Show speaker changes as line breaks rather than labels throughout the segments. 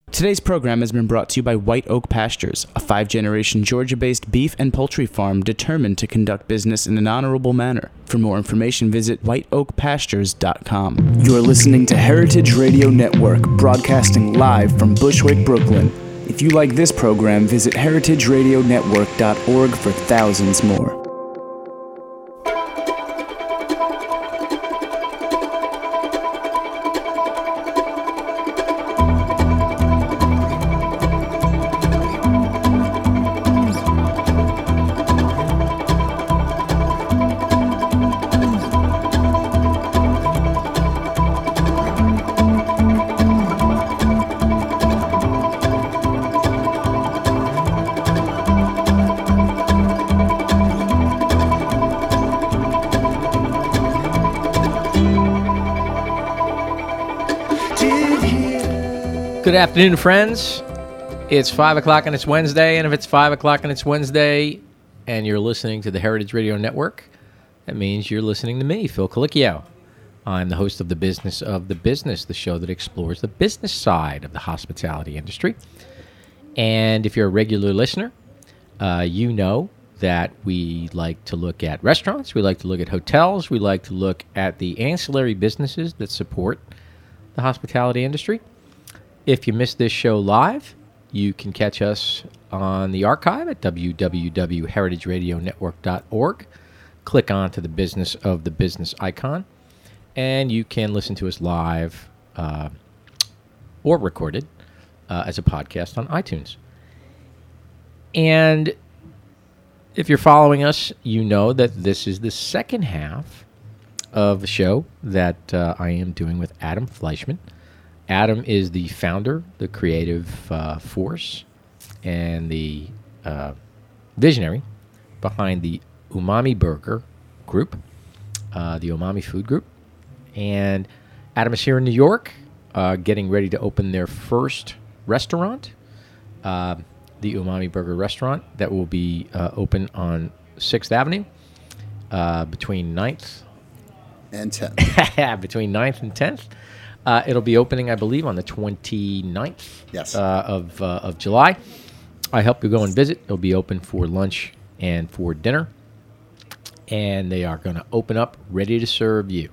Today's program has been brought to you by White Oak Pastures, a 5-generation Georgia-based beef and poultry farm determined to conduct business in an honorable manner. For more information, visit whiteoakpastures.com. You're listening to Heritage Radio Network, broadcasting live from Bushwick, Brooklyn. If you like this program, visit heritageradionetwork.org for thousands more.
Good afternoon, friends. It's 5 o'clock and it's Wednesday, and if it's 5 o'clock and it's Wednesday and you're listening to the Heritage Radio Network, that means you're listening to me, Phil Colicchio. I'm the host of The Business of the Business, the show that explores the business side of the hospitality industry. And if you're a regular listener, you know that we like to look at restaurants, we like to look at hotels, we like to look at the ancillary businesses that support the hospitality industry. If you missed this show live, you can catch us on the archive at www.heritageradionetwork.org. Click on to the Business of the Business icon, and you can listen to us live or recorded as a podcast on iTunes. And if you're following us, you know that this is the second half of a show that I am doing with Adam Fleischman. Adam is the founder, the creative force, and the visionary behind the Umami Burger Group, the Umami Food Group. And Adam is here in New York, getting ready to open their first restaurant, the Umami Burger Restaurant, that will be open on 6th Avenue between 9th
and 10th.
Between 9th and 10th. It'll be opening, I believe, on the 29th of July. I hope you go and visit. It'll be open for lunch and for dinner. And they are going to open up ready to serve you.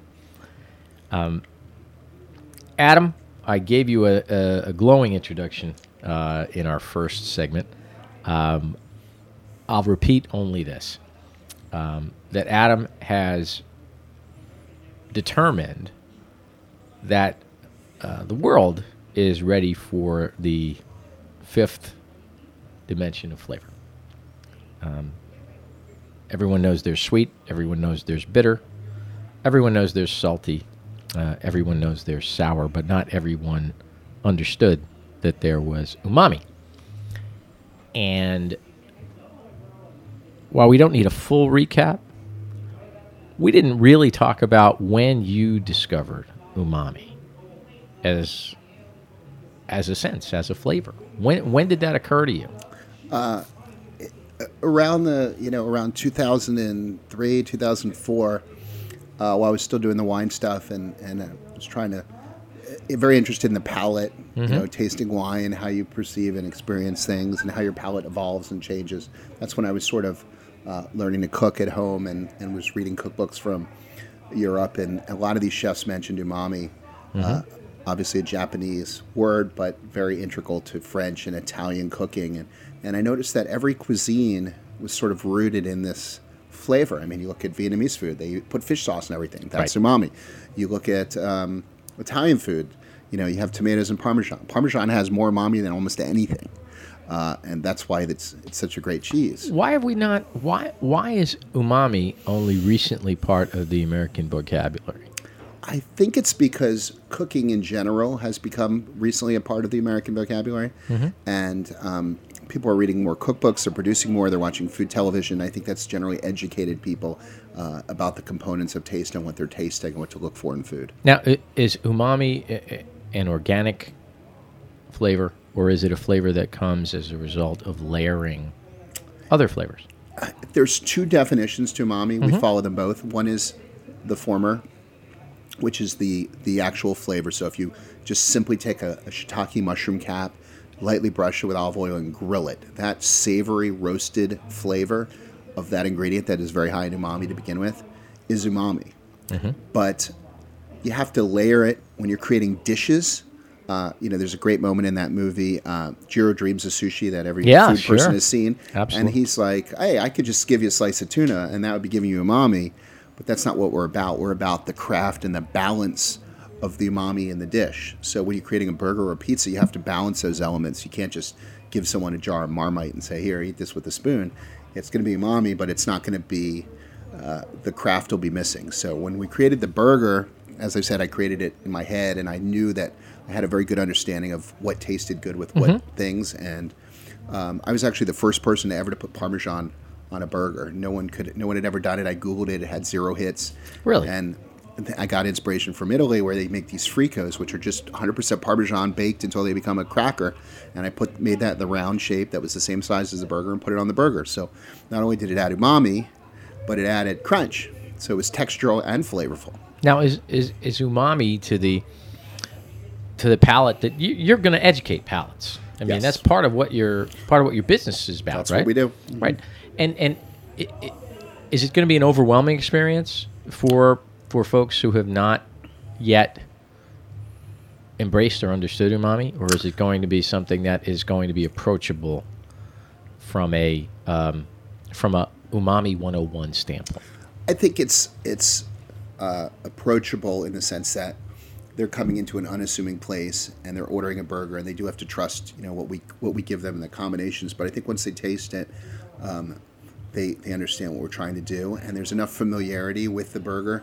Adam, I gave you a glowing introduction in our first segment. I'll repeat only this, that Adam has determined that the world is ready for the fifth dimension of flavor. Everyone knows there's sweet. Everyone knows there's bitter. Everyone knows there's salty. Everyone knows there's sour, but not everyone understood that there was umami. And while we don't need a full recap, we didn't really talk about when you discovered umami as a sense, as a flavor. When did that occur to you?
Around 2003, 2004, while I was still doing the wine stuff, and I was very interested in the palate, tasting wine, how you perceive and experience things, and how your palate evolves and changes. That's when I was sort of learning to cook at home and was reading cookbooks from Europe, and a lot of these chefs mentioned umami. Obviously a Japanese word, but very integral to French and Italian cooking. And I noticed that every cuisine was sort of rooted in this flavor. I mean, you look at Vietnamese food, they put fish sauce and everything. That's right. Umami. You look at Italian food, you have tomatoes and Parmesan. Parmesan has more umami than almost anything. And that's why it's such a great cheese.
Why have we not? Why is umami only recently part of the American vocabulary?
I think it's because cooking in general has become recently a part of the American vocabulary, and people are reading more cookbooks, they're producing more, they're watching food television. I think that's generally educated people about the components of taste and what they're tasting and what to look for in food.
Now, is umami an organic flavor, or is it a flavor that comes as a result of layering other flavors?
There's two definitions to umami. We follow them both. One is the former, which is the actual flavor. So if you just simply take a shiitake mushroom cap, lightly brush it with olive oil and grill it, that savory roasted flavor of that ingredient that is very high in umami to begin with is umami. But you have to layer it when you're creating dishes. There's a great moment in that movie, Jiro Dreams of Sushi, that every food person has seen.
Absolutely.
And he's like, hey, I could just give you a slice of tuna, and that would be giving you umami. But that's not what we're about. We're about the craft and the balance of the umami in the dish. So when you're creating a burger or a pizza, you have to balance those elements. You can't just give someone a jar of Marmite and say, here, eat this with a spoon. It's going to be umami, but it's not going to be, the craft will be missing. So when we created the burger, as I said, I created it in my head, and I knew that I had a very good understanding of what tasted good with what things. And I was actually the first person to ever to put Parmesan on a burger. No one had ever done it. I Googled it. It had 0 hits.
Really?
And I got inspiration from Italy, where they make these fricos, which are just 100% Parmesan baked until they become a cracker. And I made that the round shape that was the same size as the burger and put it on the burger. So not only did it add umami, but it added crunch. So it was textural and flavorful.
Now, is umami to the palate that you're going to educate palates? I mean,
Yes.
that's part of what your business is about,
That's
right?
what we do.
Right. And is it going to be an overwhelming experience for folks who have not yet embraced or understood umami, or is it going to be something that is going to be approachable from a umami 101 standpoint?
I think it's approachable in the sense that they're coming into an unassuming place and they're ordering a burger, and they do have to trust what we give them in the combinations. But I think once they taste it, they understand what we're trying to do, and there's enough familiarity with the burger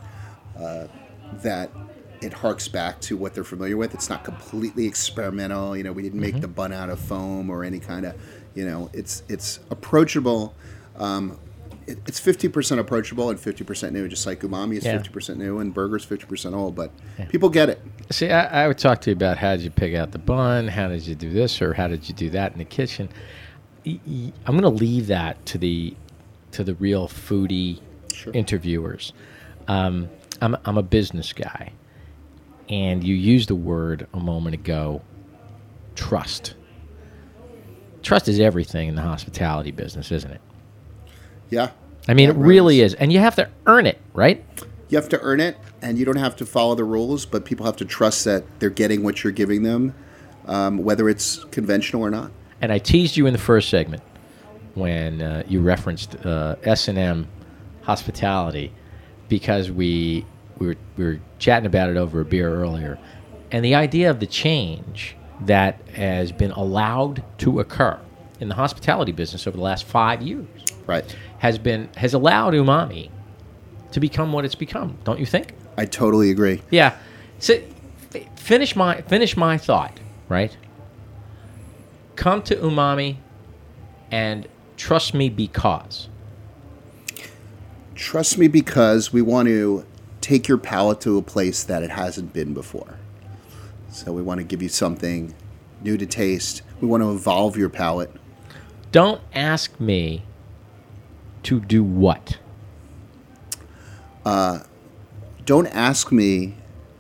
that it harks back to what they're familiar with. It's not completely experimental. We didn't make the bun out of foam or any kind of, it's approachable. It's 50% approachable and 50% new, just like umami is 50% new and burgers 50% old, but people get it.
See, I would talk to you about how did you pick out the bun, how did you do this, or how did you do that in the kitchen. I'm going to leave that to the real foodie interviewers. I'm a business guy, and you used a word a moment ago, trust. Trust is everything in the hospitality business, isn't it?
Yeah.
I mean, it really is. And you have to earn it, right?
You have to earn it, and you don't have to follow the rules, but people have to trust that they're getting what you're giving them, whether it's conventional or not.
And I teased you in the first segment when you referenced S&M hospitality, because we were chatting about it over a beer earlier. And the idea of the change that has been allowed to occur in the hospitality business over the last 5 years,
Right.
has allowed umami to become what it's become. Don't you think?
I totally agree.
Yeah. So finish my thought, right? Come to umami and trust me because.
Trust me because we want to take your palate to a place that it hasn't been before. So we want to give you something new to taste. We want to evolve your palate.
Don't ask me to do what?
Don't ask me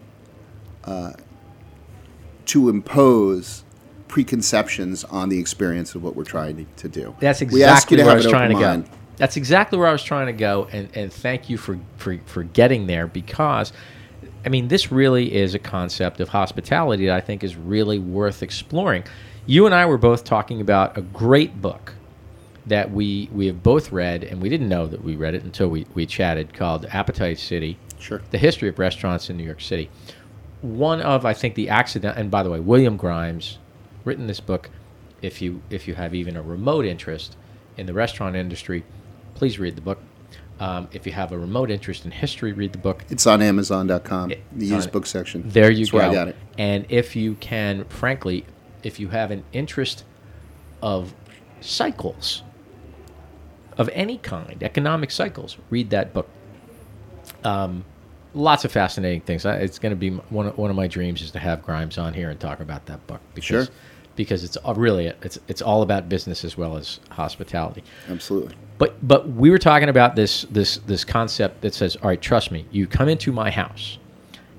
to impose preconceptions on the experience of what we're trying to do.
That's
We ask you
exactly
to
where I
have
was
an
trying to
open mind.
go. That's exactly where I was trying to go, and thank you for getting there, because, I mean, this really is a concept of hospitality that I think is really worth exploring. You and I were both talking about a great book that we have both read, and we didn't know that we read it until we chatted, called Appetite City,
Sure.
The History of Restaurants in New York City. One of, I think, the accident, and by the way, William Grimes written this book. If you have even a remote interest in the restaurant industry, please read the book. If you have a remote interest in history, read the book.
It's on Amazon.com, the
It's
used
on-
book section.
There you
That's
go.
where I got it.
And if you can, frankly, if you have an interest of cycles of any kind, economic cycles, read that book. Lots of fascinating things. It's going to be one of my dreams is to have Grimes on here and talk about that book, because
Sure.
because it's really it's all about business as well as hospitality.
Absolutely.
But we were talking about this concept that says, all right, trust me, you come into my house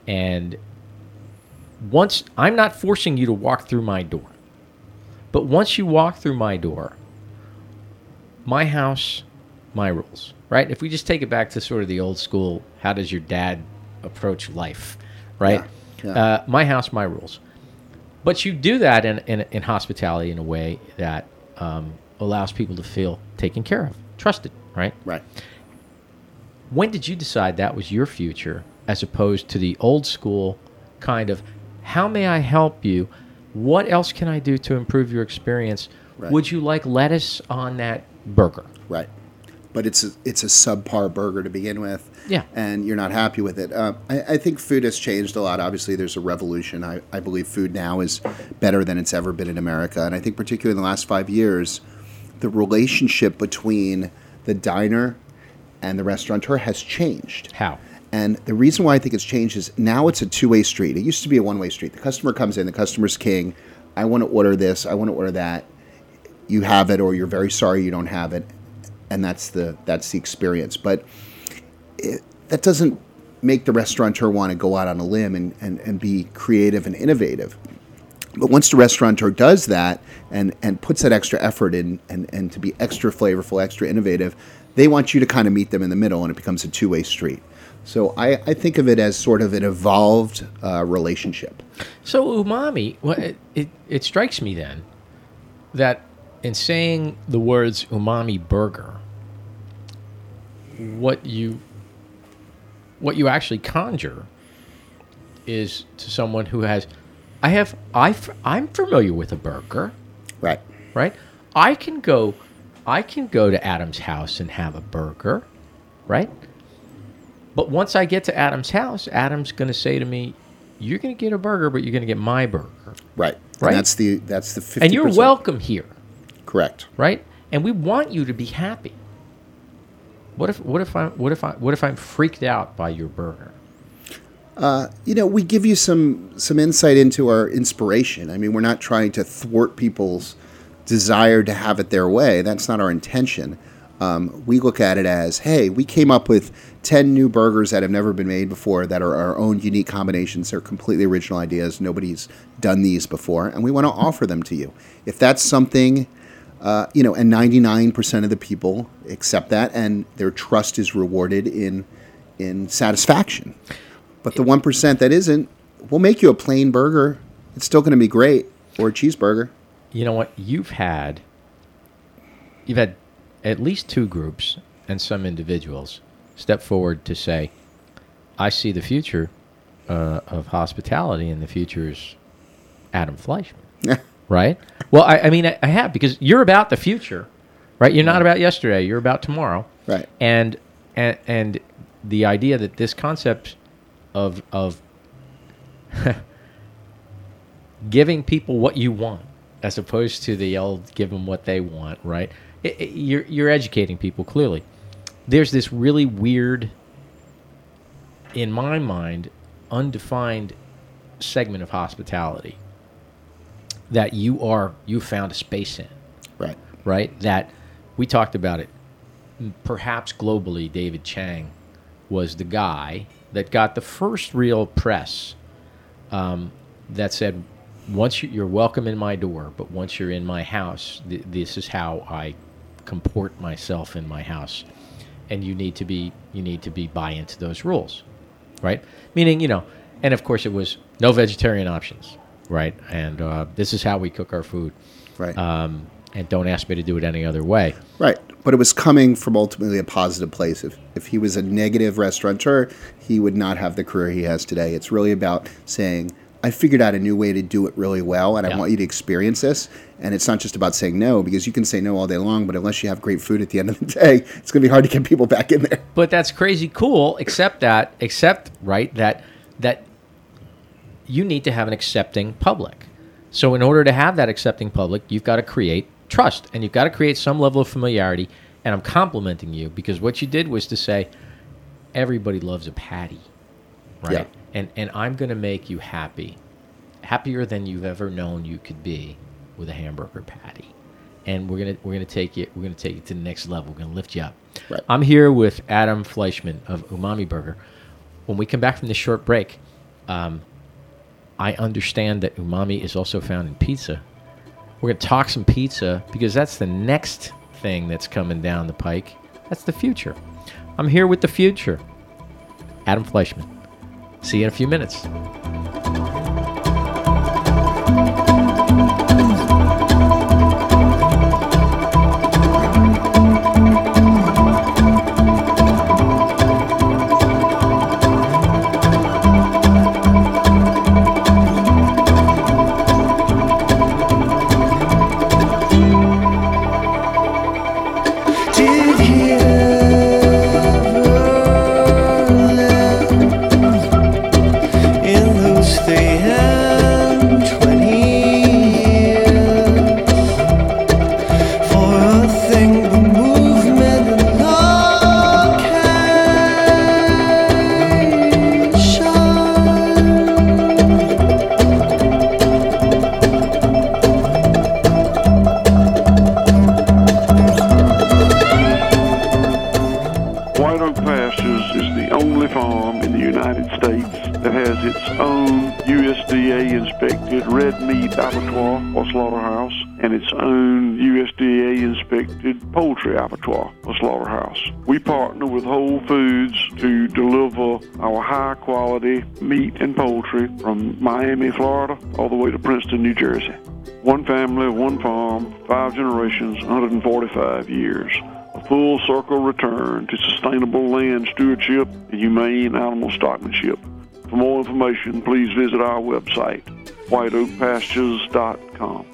And once, I'm not forcing you to walk through my door, but once you walk through my door, my house, my rules, right? If we just take it back to sort of the old school, how does your dad approach life, right?
Yeah.
My house, my rules. But you do that in hospitality in a way that allows people to feel taken care of, trusted, right?
Right.
When did you decide that was your future as opposed to the old school kind of, how may I help you? What else can I do to improve your experience?
Right.
Would you like lettuce on that burger?
Right. But it's a subpar burger to begin with.
Yeah.
And you're not happy with it. I think food has changed a lot. Obviously, there's a revolution. I believe food now is better than it's ever been in America. And I think particularly in the last 5 years, the relationship between the diner and the restaurateur has changed.
How?
And the reason why I think it's changed is now it's a two-way street. It used to be a one-way street. The customer comes in, the customer's king. I want to order this, I want to order that. You have it, or you're very sorry you don't have it. And that's the experience. But that doesn't make the restaurateur want to go out on a limb and be creative and innovative. But once the restaurateur does that and puts that extra effort in and to be extra flavorful, extra innovative, they want you to kind of meet them in the middle, and it becomes a two-way street. So I think of it as sort of an evolved relationship.
So umami, well, it strikes me then that in saying the words umami burger, what you actually conjure is to someone who has, I'm familiar with a burger,
Right.
right? I can go to Adam's house and have a burger, right? But once I get to Adam's house, Adam's going to say to me, "You're going to get a burger, but you're going to get my burger."
Right.
Right?
And that's the 50%.
And you're welcome here,
Correct.
right? And we want you to be happy. What if I'm freaked out by your burger?
We give you some insight into our inspiration. I mean, we're not trying to thwart people's desire to have it their way. That's not our intention. We look at it as, hey, we came up with 10 new burgers that have never been made before that are our own unique combinations. They're completely original ideas. Nobody's done these before, and we want to offer them to you. If that's something, and 99% of the people accept that, and their trust is rewarded in satisfaction. But the 1% that isn't, we'll make you a plain burger. It's still going to be great, or a cheeseburger.
You know what? You've had at least two groups and some individuals step forward to say, I see the future of hospitality, and the future is Adam Fleischman.
Yeah.
Right? Well, I mean, I have, because you're about the future, right? You're not about yesterday. You're about tomorrow.
Right.
And the idea that this concept of giving people what you want, as opposed to the old give them what they want, right? You're educating people, clearly. There's this really weird, in my mind, undefined segment of hospitality that you found a space in.
Right.
Right? That we talked about it. Perhaps globally, David Chang was the guy that got the first real press that said, once you're welcome in my door, but once you're in my house, this is how I comport myself in my house, and you need to be buy into those rules, right? Meaning, and of course it was no vegetarian options, right? And this is how we cook our food,
Right.
And don't ask me to do it any other way.
Right. But it was coming from ultimately a positive place. If he was a negative restaurateur, he would not have the career he has today. It's really about saying, I figured out a new way to do it really well, and I want you to experience this. And it's not just about saying no, because you can say no all day long, but unless you have great food at the end of the day, it's going to be hard to get people back in there.
But that's crazy cool, except that you need to have an accepting public. So in order to have that accepting public, you've got to create trust, and you've got to create some level of familiarity. And I'm complimenting you, because what you did was to say, everybody loves a patty, right?
Yeah.
And I'm going to make you happy, happier than you've ever known you could be with a hamburger patty. And we're gonna take it to the next level. We're gonna lift you up.
Right.
I'm here with Adam Fleischman of Umami Burger. When we come back from this short break, I understand that umami is also found in pizza. We're going to talk some pizza because that's the next thing that's coming down the pike. That's the future. I'm here with the future. Adam Fleischman. See you in a few minutes.
Red meat abattoir or slaughterhouse, and its own USDA-inspected poultry abattoir or slaughterhouse. We partner with Whole Foods to deliver our high-quality meat and poultry from Miami, Florida, all the way to Princeton, New Jersey. One family, one farm, 5 generations, 145 years. A full circle return to sustainable land stewardship and humane animal stockmanship. For more information, please visit our website, whiteoakpastures.com.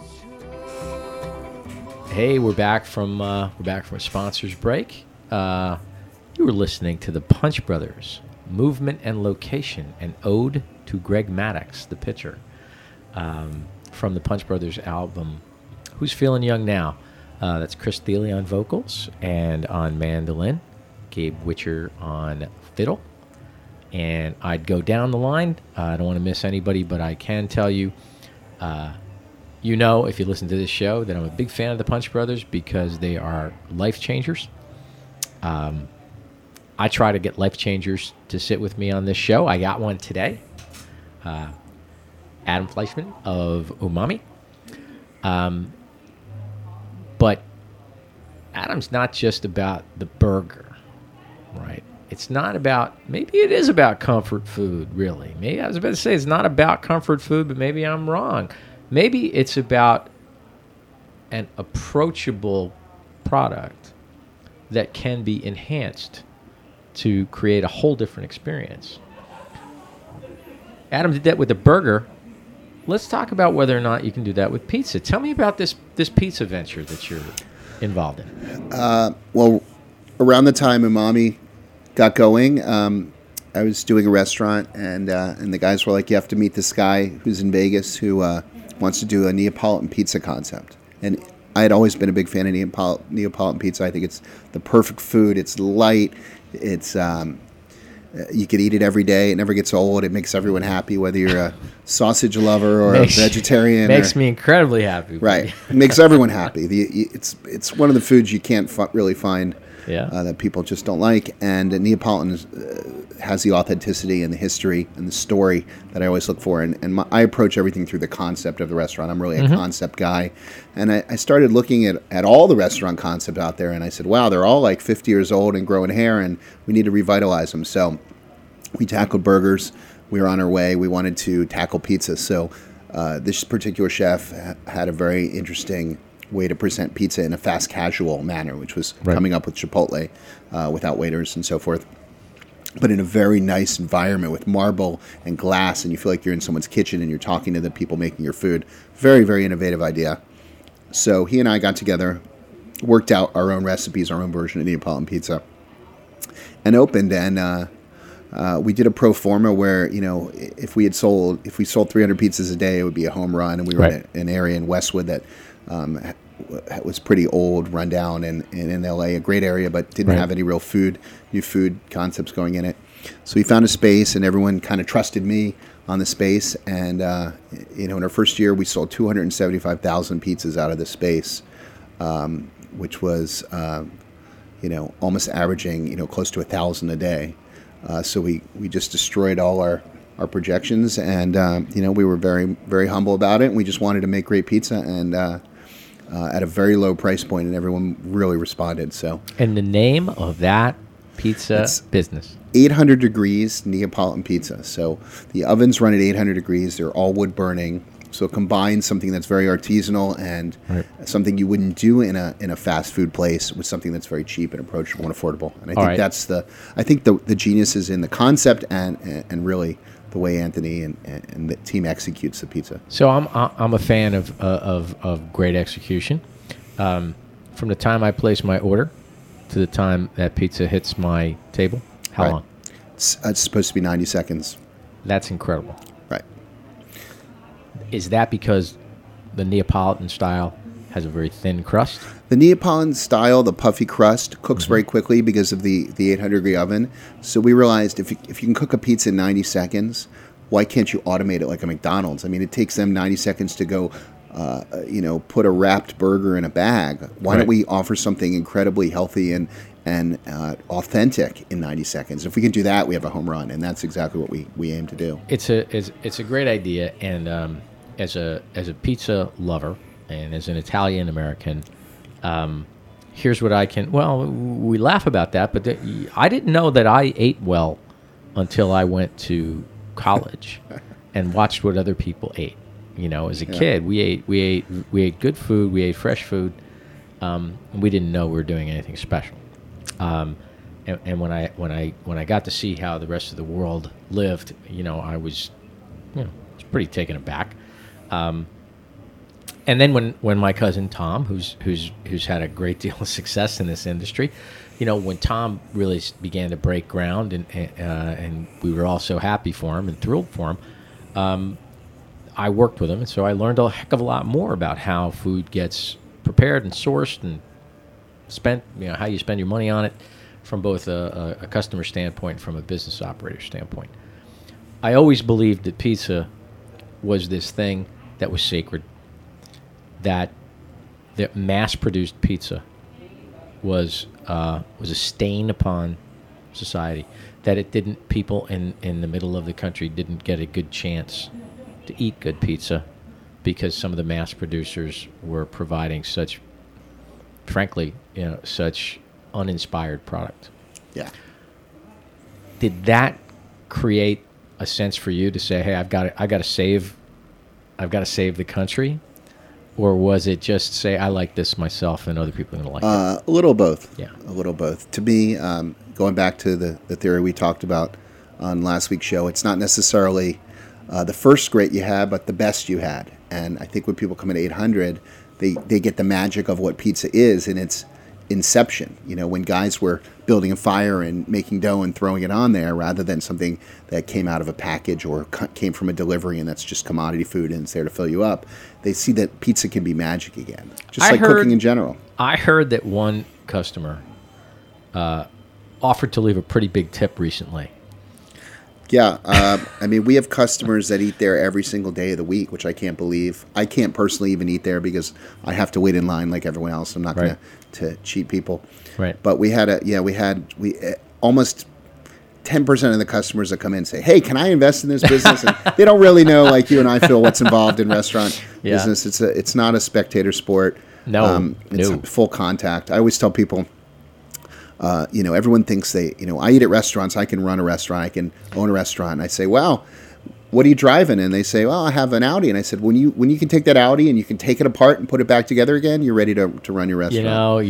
Hey, we're back from a sponsors break. You were listening to the Punch Brothers, Movement and Location, an ode to Greg Maddux, the pitcher, from the Punch Brothers album, Who's Feeling Young Now? That's Chris Thiele on vocals and on mandolin, Gabe Witcher on fiddle. And I'd go down the line. I don't want to miss anybody, but I can tell you, you know, if you listen to this show, that I'm a big fan of the Punch Brothers because they are life changers. I try to get life changers to sit with me on this show. I got one today. Adam Fleischman of Umami. But Adam's not just about the burger, right? It's not about, maybe it is about comfort food, really. Maybe I was about to say it's not about comfort food, but maybe I'm wrong. Maybe it's about an approachable product that can be enhanced to create a whole different experience. Adam did that with the burger. Let's talk about whether or not you can do that with pizza. Tell me about this pizza venture that you're involved in.
Well, around the time Umami got going, I was doing a restaurant, and the guys were like, you have to meet this guy who's in Vegas who wants to do a Neapolitan pizza concept. And I had always been a big fan of Neapolitan pizza. I think it's the perfect food. It's light. It's you could eat it every day. It never gets old. It makes everyone happy, whether you're a sausage lover or a vegetarian.
Makes me incredibly happy.
Right. It makes everyone happy. It's one of the foods you can't really find that people just don't like. And Neapolitan has the authenticity and the history and the story that I always look for. And I approach everything through the concept of the restaurant. I'm really a concept guy. And I started looking at all the restaurant concepts out there, and I said, wow, they're all like 50 years old and growing hair, and we need to revitalize them. So we tackled burgers. We were on our way. We wanted to tackle pizza. So this particular chef had a very interesting way to present pizza in a fast casual manner, which was coming up with Chipotle without waiters and so forth, but in a very nice environment with marble and glass, and you feel like you're in someone's kitchen and you're talking to the people making your food. Very, very innovative idea. So he and I got together, worked out our own recipes, our own version of Neapolitan pizza, and opened. And we did a pro forma where, you know, if we sold 300 pizzas a day, it would be a home run. And we were in an area in Westwood that was pretty old, run down, and in LA, a great area, but didn't have any real new food concepts going in it. So we found a space, and everyone kind of trusted me on the space. And in our first year, we sold 275,000 pizzas out of the space, which was almost averaging close to 1,000 a day. So we just destroyed all our our projections, and we were very, very humble about it. And we just wanted to make great pizza, and at a very low price point, and everyone really responded. So,
And the name of that pizza business?
800 degrees Neapolitan pizza. So the ovens run at 800 degrees. They're all wood burning. So it combines something that's very artisanal and something you wouldn't do in a fast food place with something that's very cheap and approachable and affordable. And I think the genius is in the concept and really the way Anthony and the team executes the pizza.
So I'm a fan of great execution. From the time I place my order to the time that pizza hits my table, how long?
It's supposed to be 90 seconds.
That's incredible.
Right.
Is that because the Neapolitan style has a very thin crust?
The Neapolitan style, the puffy crust, cooks very quickly because of the 800-degree oven. So we realized if you can cook a pizza in 90 seconds, why can't you automate it like a McDonald's? I mean, it takes them 90 seconds to go, put a wrapped burger in a bag. Why don't we offer something incredibly healthy and authentic in 90 seconds? If we can do that, we have a home run, and that's exactly what we aim to do.
It's a great idea, and as a pizza lover and as an Italian American, here's what I can. Well, we laugh about that, but I didn't know that I ate well until I went to college and watched what other people ate. As a kid, we ate good food, we ate fresh food. We didn't know we were doing anything special. And when I got to see how the rest of the world lived, I was pretty taken aback. And then when my cousin Tom, who's had a great deal of success in this industry, when Tom really began to break ground, and we were all so happy for him and thrilled for him, I worked with him, and so I learned a heck of a lot more about how food gets prepared and sourced and spent, how you spend your money on it from both a customer standpoint and from a business operator standpoint. I always believed that pizza was this thing that was sacred, that mass-produced pizza was a stain upon society, that people in the middle of the country didn't get a good chance to eat good pizza because some of the mass producers were providing such, frankly, such uninspired product.
Yeah.
Did that create a sense for you to say, "Hey, I've got to save the country," or was it just say, "I like this myself, and other people are going to like it"?
A little both.
Yeah,
a little both. To me, going back to the theory we talked about on last week's show, it's not necessarily the first great you had, but the best you had. And I think when people come at 800, they get the magic of what pizza is in its inception. When guys were building a fire and making dough and throwing it on there rather than something that came out of a package or came from a delivery and that's just commodity food and it's there to fill you up, they see that pizza can be magic again, just like cooking in general.
I heard that one customer offered to leave a pretty big tip recently.
Yeah, we have customers that eat there every single day of the week, which I can't believe. I can't personally even eat there because I have to wait in line like everyone else. I'm not going to cheat people.
Right.
But we almost 10% of the customers that come in say, "Hey, can I invest in this business?" And they don't really know, like you and I, Phil, what's involved in restaurant business. It's not a spectator sport.
No,
it's full contact. I always tell people, everyone thinks I eat at restaurants, I can run a restaurant, I can own a restaurant. And I say, "Wow, what are you driving?" And they say, "Well, I have an Audi." And I said, when you can take that Audi and you can take it apart and put it back together again, you're ready to run your restaurant.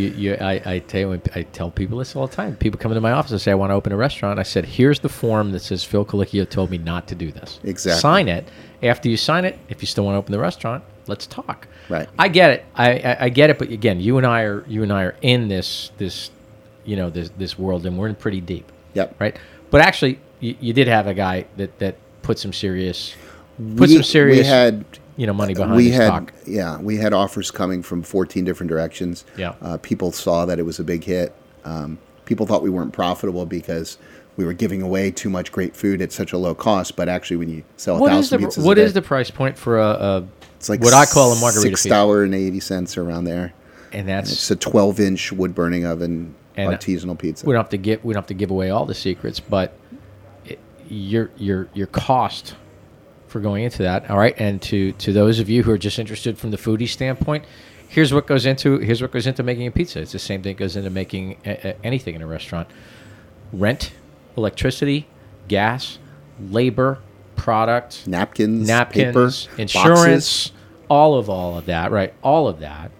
I tell people this all the time. People come into my office and say, "I want to open a restaurant." I said, "Here's the form that says Phil Colicchio told me not to do this."
Exactly.
Sign it. After you sign it, if you still want to open the restaurant, let's talk.
Right.
I get it. I get it. But again, you and I are in this world, and we're in pretty deep.
Yep.
Right. But actually, you did have a guy that put some serious money behind his stock.
Yeah, we had offers coming from 14 different directions.
Yeah.
People saw that it was a big hit. People thought we weren't profitable because we were giving away too much great food at such a low cost. But actually, when you sell 1,000 pizzas
what is the price point for
it's like
what I call a margarita
$6.80 around there,
and that's
it's a 12-inch wood burning oven, artisanal pizza.
We don't have to give away all the secrets, but your cost for going into that. All right, and to those of you who are just interested from the foodie standpoint, here's what goes into making a pizza. It's the same thing that goes into making anything in a restaurant: rent, electricity, gas, labor, product,
napkins,
paper, insurance,
boxes.
all of that, right? All of that,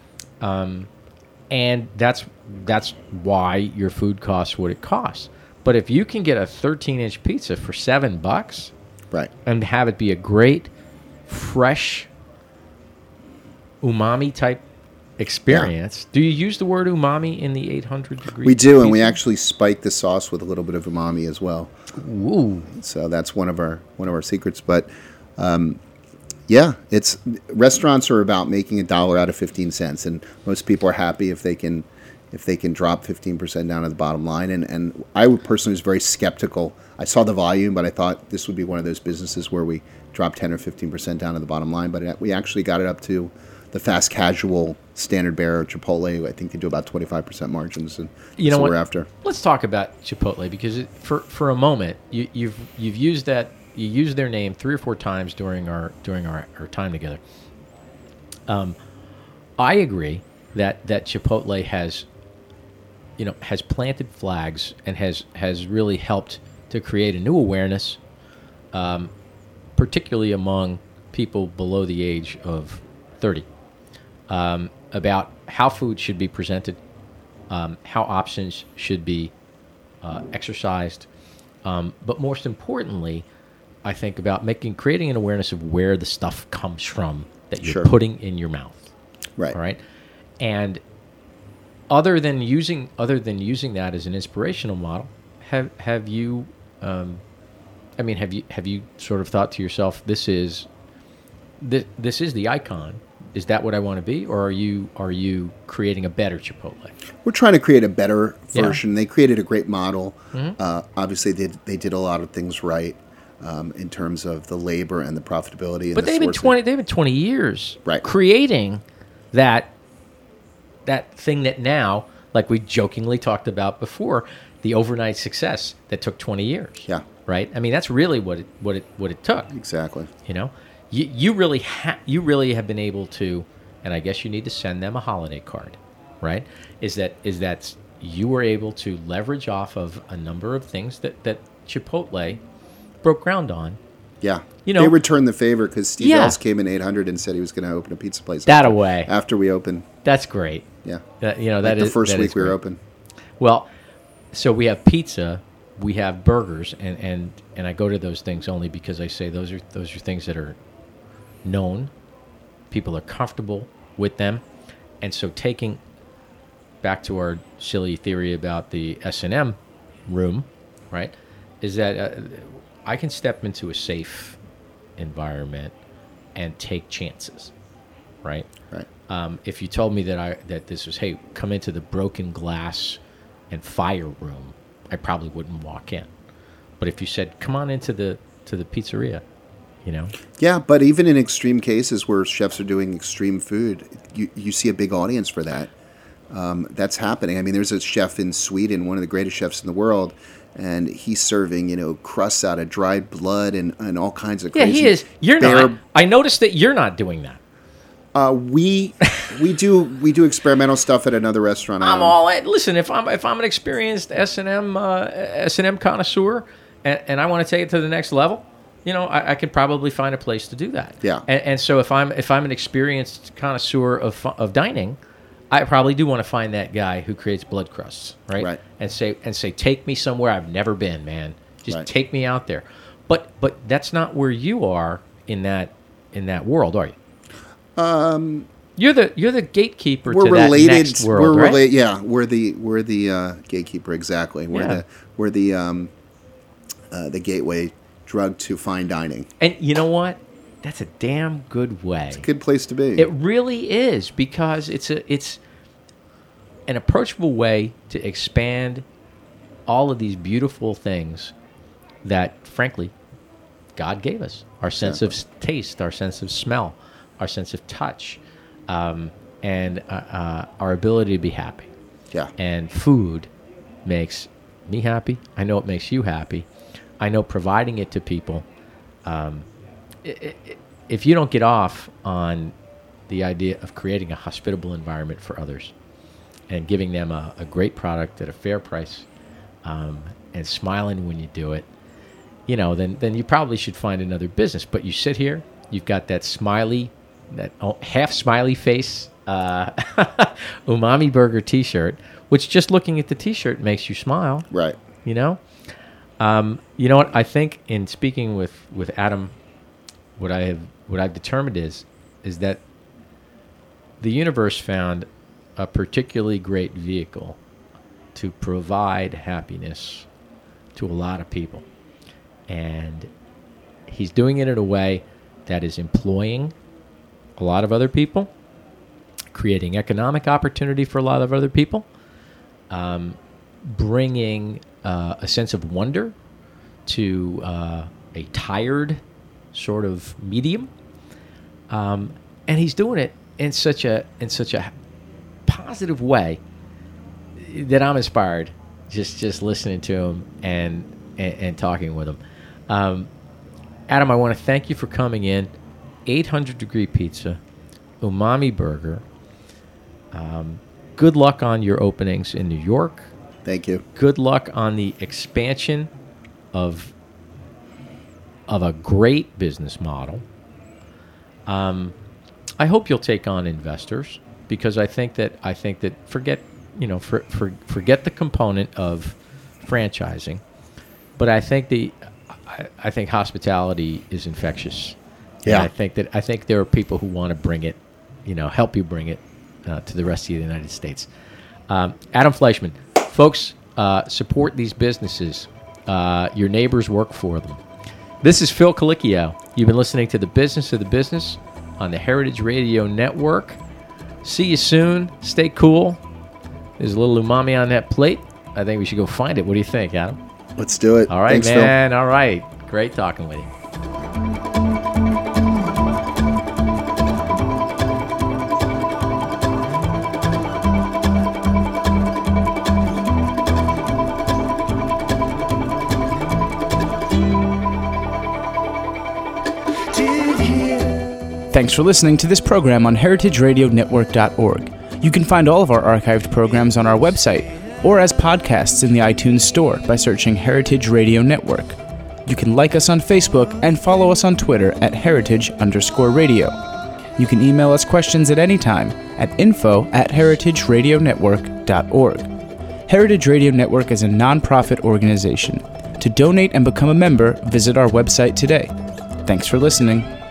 and that's why your food costs what it costs. But if you can get a 13-inch pizza for $7,
Right.
and have it be a great, fresh, umami type experience. Do you use the word umami in the 800 degree?
We do,
pizza?
and we actually spike the sauce with a little bit of umami as well.
Ooh.
So that's one of our secrets. But yeah, restaurants are about making $1 out of 15 cents, and most people are happy if they can drop 15% down to the bottom line. And I personally was very skeptical. I saw the volume, but I thought this would be one of those businesses where we drop 10 or 15% down to the bottom line. But we actually got it up to the fast casual standard bearer Chipotle. I think they do about 25% margins, and
You know
so
what?
we're after.
Let's talk about Chipotle, because for a moment you've used that. You used their name 3 or 4 times during our time together. I agree that Chipotle has planted flags and has really helped to create a new awareness, particularly among people below the age of 30, about how food should be presented, how options should be exercised, but most importantly, I think about creating an awareness of where the stuff comes from that you're
Sure.
putting in your mouth.
Right.
All right. And other than using that as an inspirational model, have you have you sort of thought to yourself, this is the icon? Is that what I want to be, or are you creating a better Chipotle?
We're trying to create a better
Yeah.
version. They created a great model.
Mm-hmm.
Obviously, they did a lot of things right in terms of the labor and the profitability. And
But
the
they've been
sourcing.
20 years
Right.
creating that thing that now, like we jokingly talked about before, the overnight success that took 20 years.
Yeah.
Right. I mean, that's really what it took.
Exactly.
You know, you really have been able to, and I guess you need to send them a holiday card, right? Is that you were able to leverage off of a number of things that Chipotle broke ground on.
Yeah.
You know-
they returned the favor because Steve
Yeah.
Ells came in 800 and said he was going to open a pizza place.
That away.
After we opened.
That's great.
Yeah.
That
Like the first
that
week
is
we were
great.
open.
Well, so we have pizza, we have burgers, and I go to those things only because I say those are things that are known. People are comfortable with them, and so taking back to our silly theory about the S&M room, right? Is that I can step into a safe environment and take chances, right?
Right.
If you told me that this was, hey, come into the broken glass and fire room, I probably wouldn't walk in. But if you said, come on into the pizzeria, you know,
Yeah, but even in extreme cases where chefs are doing extreme food, you see a big audience for that. That's happening. I mean, there's a chef in Sweden, one of the greatest chefs in the world, and he's serving, crusts out of dried blood and all kinds of
yeah,
crazy.
he is. You're
bear-
not. I noticed that you're not doing that.
We do experimental stuff at another restaurant.
I'm all in. Listen, if I'm an experienced S&M connoisseur and I want to take it to the next level, I could probably find a place to do that.
Yeah.
And so if I'm an experienced connoisseur of dining, I probably do want to find that guy who creates blood crusts, right?
Right.
And say, take me somewhere I've never been, man. Just
Right.
take me out there. But that's not where you are in that world, are you? You're the gatekeeper
We're
to
related.
that next world, right?
Yeah, we're the gatekeeper exactly. We're the gateway drug to fine dining.
And you know what? That's a damn good way.
Good place to be.
It really is, because it's an approachable way to expand all of these beautiful things that, frankly, God gave us. Our sense of taste, our sense of smell, our sense of touch, and our ability to be happy.
Yeah.
And food makes me happy. I know it makes you happy. I know providing it to people, if you don't get off on the idea of creating a hospitable environment for others and giving them a great product at a fair price, and smiling when you do it, then you probably should find another business. But you sit here, you've got that smiley, that half smiley face Umami Burger T-shirt, which just looking at the T-shirt makes you smile.
Right.
You know what? I think in speaking with Adam, what I've determined is that the universe found a particularly great vehicle to provide happiness to a lot of people. And he's doing it in a way that is employing a lot of other people, creating economic opportunity for a lot of other people, bringing a sense of wonder to a tired sort of medium. And he's doing it in such a positive way that I'm inspired just listening to him and talking with him. Adam, I want to thank you for coming in. 800 Degree Pizza, Umami Burger. Good luck on your openings in New York.
Thank you.
Good luck on the expansion of a great business model. I hope you'll take on investors, because I think that forget the component of franchising, but I think hospitality is infectious.
Yeah.
And I think there are people who want to bring it, help you bring it to the rest of the United States. Adam Fleischman, folks, support these businesses. Your neighbors work for them. This is Phil Colicchio. You've been listening to The Business of the Business on the Heritage Radio Network. See you soon. Stay cool. There's a little umami on that plate. I think we should go find it. What do you think, Adam?
Let's do it.
All right,
Thanks,
man.
Phil.
All right. Great talking with you.
Thanks for listening to this program on heritageradionetwork.org. You can find all of our archived programs on our website or as podcasts in the iTunes Store by searching Heritage Radio Network. You can like us on Facebook and follow us on Twitter at heritage_radio. You can email us questions at any time at info@heritageradionetwork.org. Heritage Radio Network is a non-profit organization. To donate and become a member, visit our website today. Thanks for listening.